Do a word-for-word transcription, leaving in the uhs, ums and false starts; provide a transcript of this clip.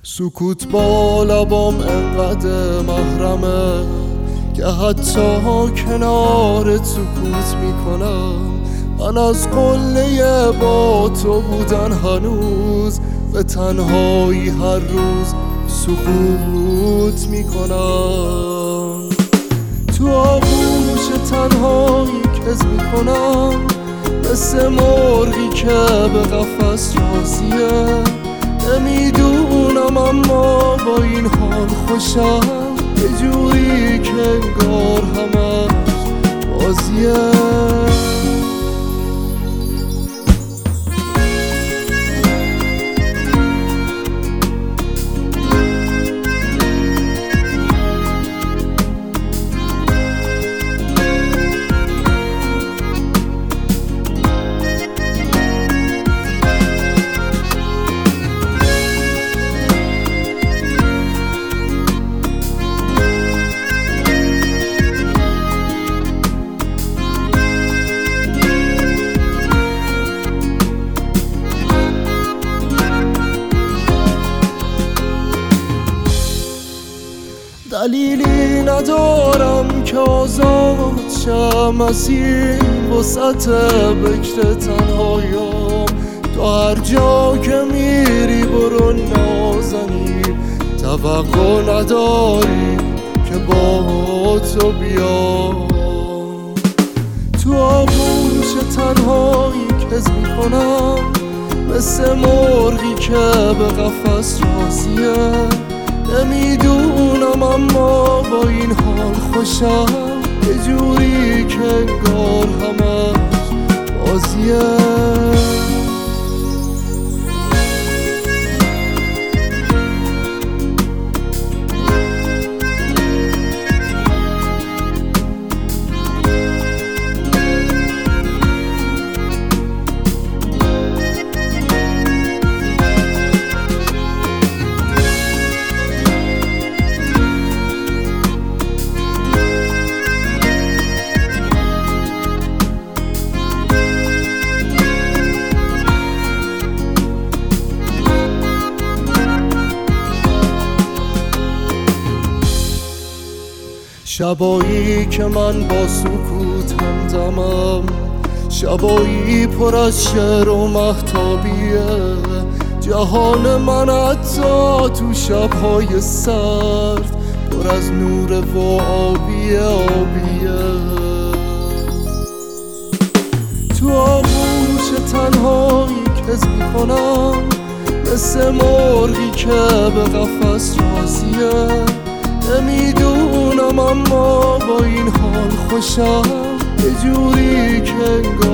سکوت با لبام انقدر محرمه که حتی کنار سکوت میکنم. من از قله با تو بودن هنوز به تنهایی هر روز سکوت میکنم. تو آغوش تنهایی کز میکنم، مثل مرغی که به قفس راضیه. نمیدونم اما با این حال خوشم، یه جوری که انگار همش بازیه. دلیلی ندارم که آزاد شم از این وسط بکر تنهاییم. تو هر جا که میری برو نازنین، توقع نداری که با تو بیام. تو آغوش تنهایی کز میکنم، مثل مرغی که به قفس راضیه. نمیدونم اما با این حال خوشم، یه جوری که انگار همش بازیه. شبایی که من با سکوت همدمم، شبایی پر از شعر و مهتابیه. جهان من حتی تو شبهای سرد پر از نور و آبیه آبیه. تو آغوش تنهایی کز میکنم، مثل مرغی که به قفس راضیه. نمیدونم اما با این حال خوشم، یه جوری که انگار